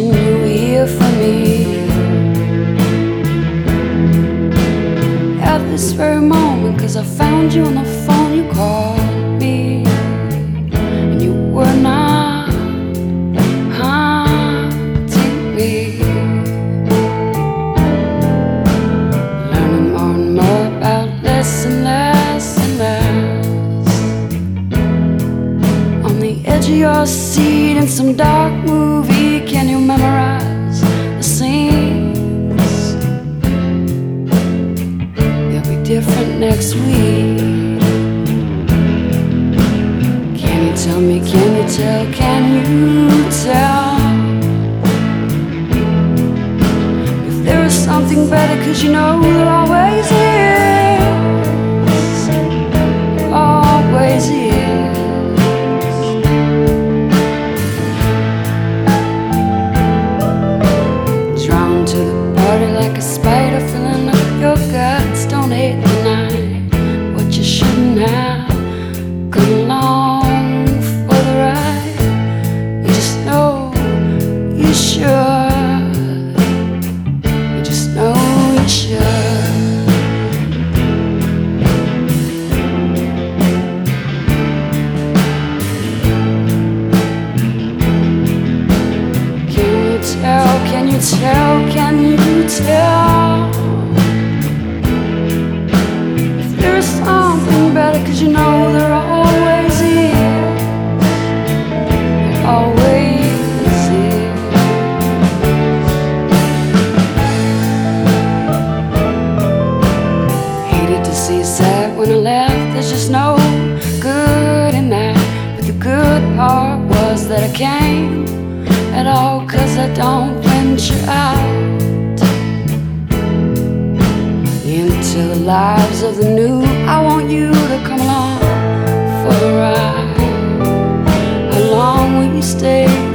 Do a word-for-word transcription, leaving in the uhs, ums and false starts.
wishing you were here for me at this very moment, 'cause I found you on the phone. You called me and you were not haunting me, learning more and more about less and less and less. On the edge of your seat in some dark movie, can you memorize the scenes? They'll be different next week. Can you tell me, can you tell, can you tell if there is something better? 'Cause you know there always is, always is. Drawn to the party like a spider, filling up your guts. Don't hate the night, what you shouldn't have. Come along for the ride. You just know you should. You just know you should. Can you tell, can you tell, can you tell if there is something better? 'Cause you know there always is, always is. Hated to see you sad when I left. There's just no good in that. But the good part was that I came at all, 'cause I don't venture out into the lives of the new. I want you to come along for the ride. How long will you stay?